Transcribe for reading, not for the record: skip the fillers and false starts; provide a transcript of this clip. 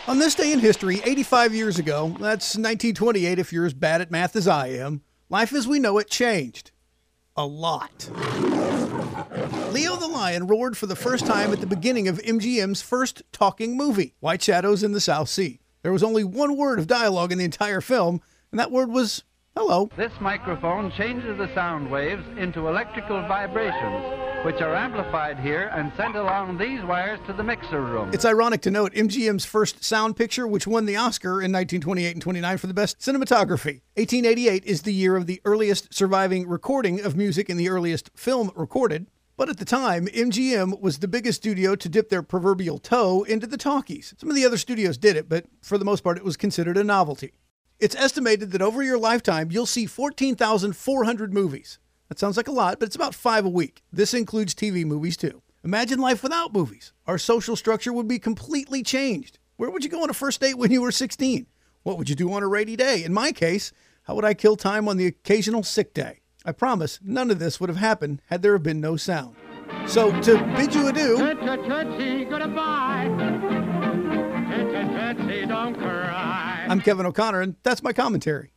On this day in history, 85 years ago, that's 1928 if you're as bad at math as I am, life as we know it changed. A lot. Leo the Lion roared for the first time at the beginning of MGM's first talking movie, White Shadows in the South Sea. There was only one word of dialogue in the entire film, and that word was hello. This microphone changes the sound waves into electrical vibrations, which are amplified here and sent along these wires to the mixer room. It's ironic to note MGM's first sound picture, which won the Oscar in 1928 and 29 for the best cinematography. 1888 is the year of the earliest surviving recording of music and the earliest film recorded. But at the time, MGM was the biggest studio to dip their proverbial toe into the talkies. Some of the other studios did it, but for the most part, it was considered a novelty. It's estimated that over your lifetime, you'll see 14,400 movies. That sounds like a lot, but it's about 5 a week. This includes TV movies, too. Imagine life without movies. Our social structure would be completely changed. Where would you go on a first date when you were 16? What would you do on a rainy day? In my case, how would I kill time on the occasional sick day? I promise none of this would have happened had there been no sound. So, to bid you adieu, goodbye. Don't cry. I'm Kevin O'Connor, and that's my commentary.